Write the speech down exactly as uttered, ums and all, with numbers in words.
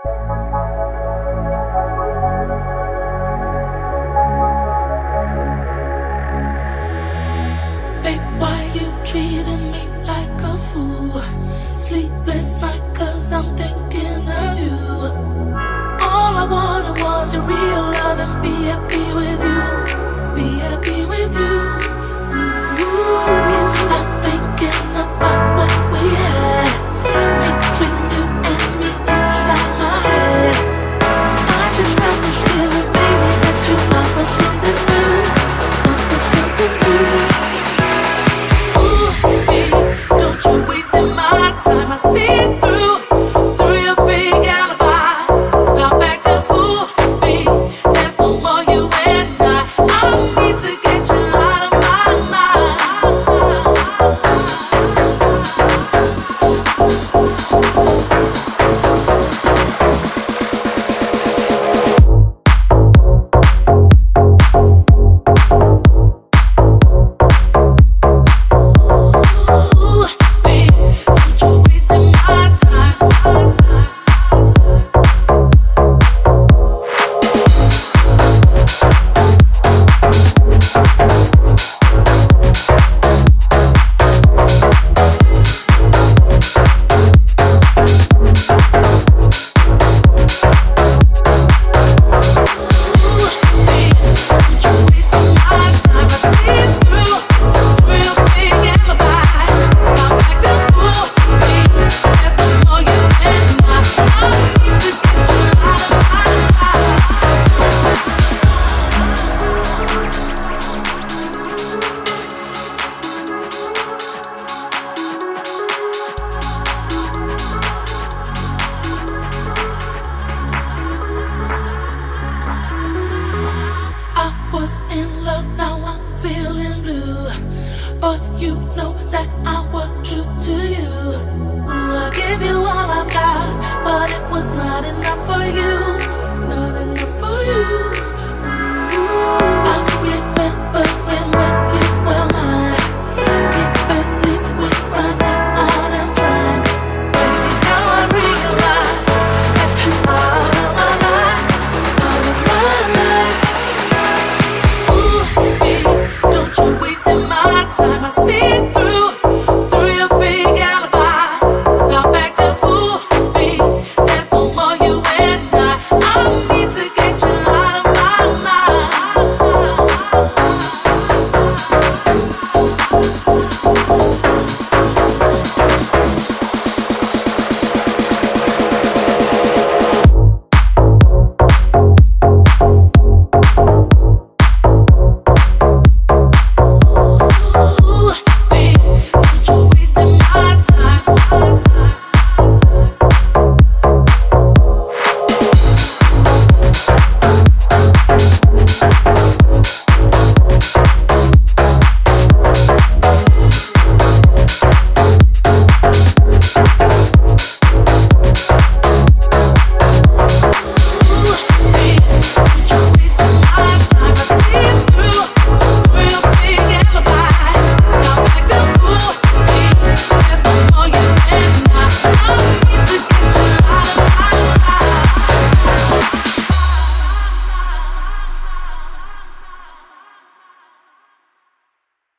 Babe, why you treating me like a fool? Sleepless night, cause I'm thinking of you. All I wanted was your real love and be happy with you. Be happy with you. Ooh, can't stop thinking about what we had between you and me inside my head. I just got this feeling, baby, that you offer something new. Offer something new. Don't you wasting my time, I see it through, through your fake alibi. Stop acting fool, babe, there's no more you and I. I need to get you out of my mind. In love, now I'm feeling blue. But you know that I was true to you. Ooh, I give you all I've got, but it was not enough for you.